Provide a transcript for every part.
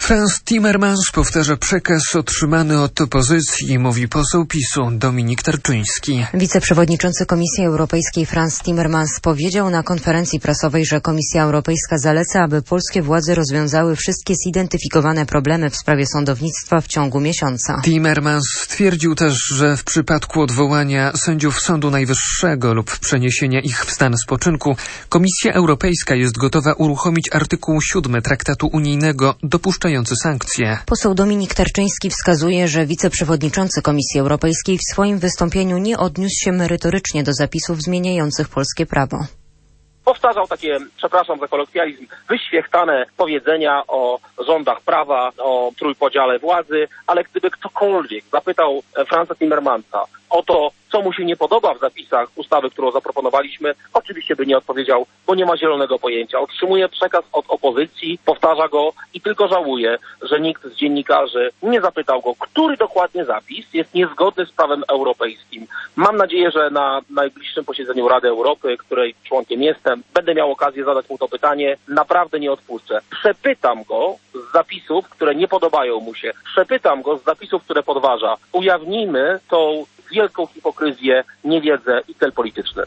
Frans Timmermans powtarza przekaz otrzymany od opozycji, mówi poseł PiS-u Dominik Tarczyński. Wiceprzewodniczący Komisji Europejskiej Frans Timmermans powiedział na konferencji prasowej, że Komisja Europejska zaleca, aby polskie władze rozwiązały wszystkie zidentyfikowane problemy w sprawie sądownictwa w ciągu miesiąca. Timmermans stwierdził też, że w przypadku odwołania sędziów Sądu Najwyższego lub przeniesienia ich w stan spoczynku, Komisja Europejska jest gotowa uruchomić artykuł 7 Traktatu Unijnego dopuszczający sankcje. Poseł Dominik Tarczyński wskazuje, że wiceprzewodniczący Komisji Europejskiej w swoim wystąpieniu nie odniósł się merytorycznie do zapisów zmieniających polskie prawo. Powtarzał takie, przepraszam za kolokwializm, wyświechtane powiedzenia o rządach prawa, o trójpodziale władzy, ale gdyby ktokolwiek zapytał Fransa Timmermansa o to, co mu się nie podoba w zapisach ustawy, którą zaproponowaliśmy, oczywiście by nie odpowiedział, bo nie ma zielonego pojęcia. Otrzymuje przekaz od opozycji, powtarza go i tylko żałuje, że nikt z dziennikarzy nie zapytał go, który dokładnie zapis jest niezgodny z prawem europejskim. Mam nadzieję, że na najbliższym posiedzeniu Rady Europy, której członkiem jestem, będę miał okazję zadać mu to pytanie. Naprawdę nie odpuszczę. Przepytam go z zapisów, które nie podobają mu się. Przepytam go z zapisów, które podważa. Ujawnijmy tą wielką hipokryzję, niewiedzę i cel polityczny.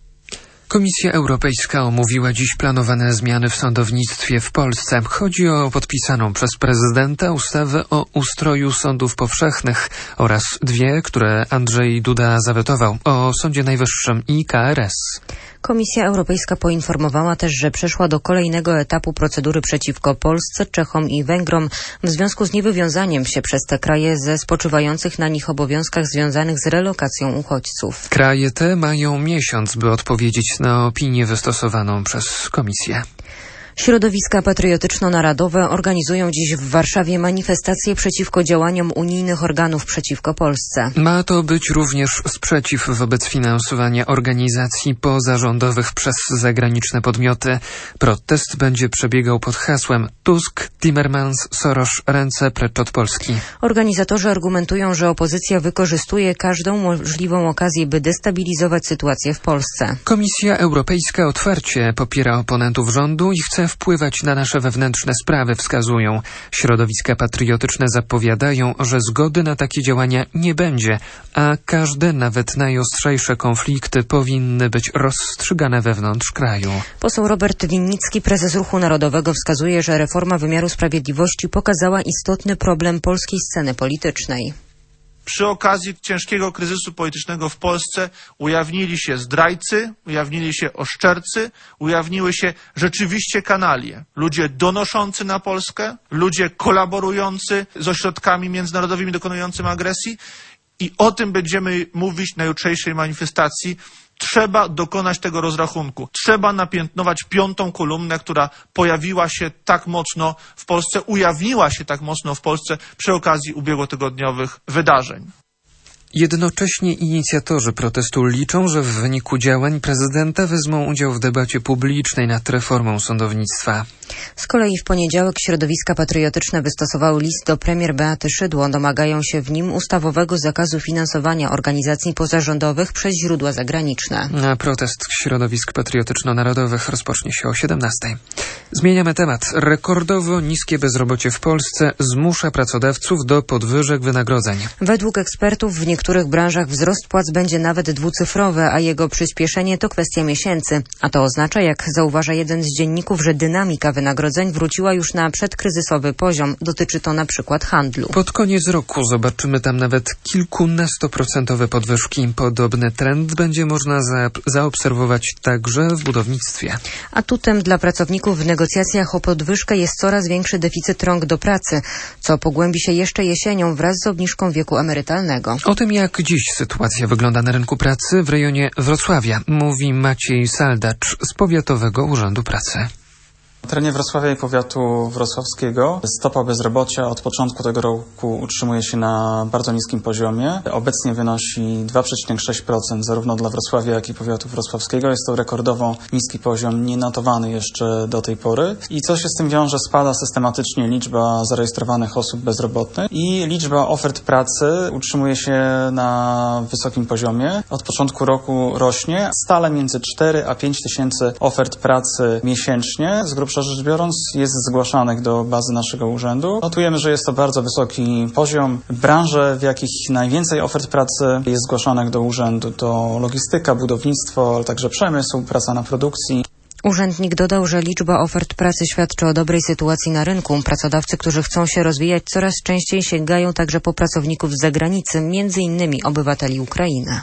Komisja Europejska omówiła dziś planowane zmiany w sądownictwie w Polsce. Chodzi o podpisaną przez prezydenta ustawę o ustroju sądów powszechnych oraz dwie, które Andrzej Duda zawetował, o Sądzie Najwyższym i KRS. Komisja Europejska poinformowała też, że przeszła do kolejnego etapu procedury przeciwko Polsce, Czechom i Węgrom w związku z niewywiązaniem się przez te kraje ze spoczywających na nich obowiązkach związanych z relokacją uchodźców. Kraje te mają miesiąc, by odpowiedzieć na opinię wystosowaną przez Komisję. Środowiska patriotyczno-narodowe organizują dziś w Warszawie manifestacje przeciwko działaniom unijnych organów przeciwko Polsce. Ma to być również sprzeciw wobec finansowania organizacji pozarządowych przez zagraniczne podmioty. Protest będzie przebiegał pod hasłem Tusk, Timmermans, Soros, ręce precz od Polski. Organizatorzy argumentują, że opozycja wykorzystuje każdą możliwą okazję, by destabilizować sytuację w Polsce. Komisja Europejska otwarcie popiera oponentów rządu i chce wpływać na nasze wewnętrzne sprawy, wskazują. Środowiska patriotyczne zapowiadają, że zgody na takie działania nie będzie, a każde, nawet najostrzejsze konflikty powinny być rozstrzygane wewnątrz kraju. Poseł Robert Winnicki, prezes Ruchu Narodowego, wskazuje, że reforma wymiaru sprawiedliwości pokazała istotny problem polskiej sceny politycznej. Przy okazji ciężkiego kryzysu politycznego w Polsce ujawnili się zdrajcy, ujawnili się oszczercy, ujawniły się rzeczywiście kanalie. Ludzie donoszący na Polskę, ludzie kolaborujący z ośrodkami międzynarodowymi dokonującymi agresji i o tym będziemy mówić na jutrzejszej manifestacji. Trzeba dokonać tego rozrachunku. Trzeba napiętnować piątą kolumnę, która pojawiła się tak mocno w Polsce, ujawniła się tak mocno w Polsce przy okazji ubiegłotygodniowych wydarzeń. Jednocześnie inicjatorzy protestu liczą, że w wyniku działań prezydenta wezmą udział w debacie publicznej nad reformą sądownictwa. Z kolei w poniedziałek środowiska patriotyczne wystosowały list do premier Beaty Szydło. Domagają się w nim ustawowego zakazu finansowania organizacji pozarządowych przez źródła zagraniczne. A protest środowisk patriotyczno-narodowych rozpocznie się o 17:00. Zmieniamy temat. Rekordowo niskie bezrobocie w Polsce zmusza pracodawców do podwyżek wynagrodzeń. Według ekspertów w niektórych branżach wzrost płac będzie nawet dwucyfrowy, a jego przyspieszenie to kwestia miesięcy. A to oznacza, jak zauważa jeden z dzienników, że dynamika wynagrodzeń wróciła już na przedkryzysowy poziom. Dotyczy to na przykład handlu. Pod koniec roku zobaczymy tam nawet kilkunastoprocentowe podwyżki. Podobny trend będzie można zaobserwować także w budownictwie. Atutem dla pracowników w negocjacjach o podwyżkę jest coraz większy deficyt rąk do pracy, co pogłębi się jeszcze jesienią wraz z obniżką wieku emerytalnego. O tym, jak dziś sytuacja wygląda na rynku pracy w rejonie Wrocławia, mówi Maciej Saldacz z Powiatowego Urzędu Pracy. W terenie Wrocławia i powiatu wrocławskiego stopa bezrobocia od początku tego roku utrzymuje się na bardzo niskim poziomie. Obecnie wynosi 2,6% zarówno dla Wrocławia, jak i powiatu wrocławskiego. Jest to rekordowo niski poziom, nienotowany jeszcze do tej pory. I co się z tym wiąże? Spada systematycznie liczba zarejestrowanych osób bezrobotnych i liczba ofert pracy utrzymuje się na wysokim poziomie. Od początku roku rośnie stale między 4 a 5 tysięcy ofert pracy miesięcznie. Z grubsza grubsza rzecz biorąc, jest zgłaszanych do bazy naszego urzędu. Notujemy, że jest to bardzo wysoki poziom. Branże, w jakich najwięcej ofert pracy jest zgłaszanych do urzędu, to logistyka, budownictwo, ale także przemysł, praca na produkcji. Urzędnik dodał, że liczba ofert pracy świadczy o dobrej sytuacji na rynku. Pracodawcy, którzy chcą się rozwijać, coraz częściej sięgają także po pracowników z zagranicy, m.in. obywateli Ukrainy.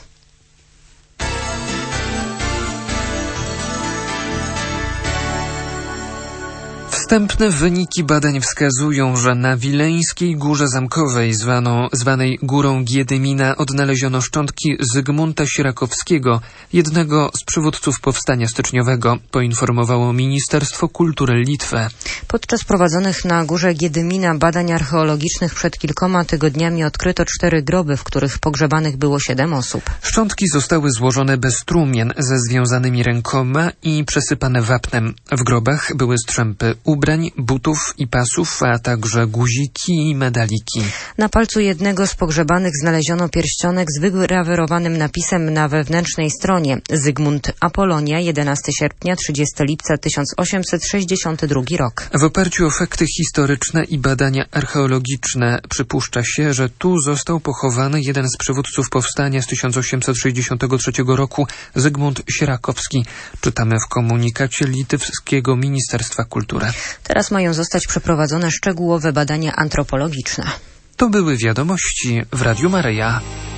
Wstępne wyniki badań wskazują, że na Wileńskiej Górze Zamkowej, zwanej Górą Giedymina, odnaleziono szczątki Zygmunta Sierakowskiego, jednego z przywódców powstania styczniowego, poinformowało Ministerstwo Kultury Litwy. Podczas prowadzonych na Górze Giedymina badań archeologicznych przed kilkoma tygodniami odkryto 4 groby, w których pogrzebanych było 7 osób. Szczątki zostały złożone bez trumien, ze związanymi rękoma i przesypane wapnem. W grobach były strzępy ubrań, butów i pasów, a także guziki i medaliki. Na palcu jednego z pogrzebanych znaleziono pierścionek z wygrawerowanym napisem na wewnętrznej stronie: Zygmunt Apolonia, 11 sierpnia, 30 lipca 1862 rok. W oparciu o fakty historyczne i badania archeologiczne przypuszcza się, że tu został pochowany jeden z przywódców powstania z 1863 roku, Zygmunt Sierakowski. Czytamy w komunikacie litewskiego Ministerstwa Kultury. Teraz mają zostać przeprowadzone szczegółowe badania antropologiczne. To były wiadomości w Radiu Maryja.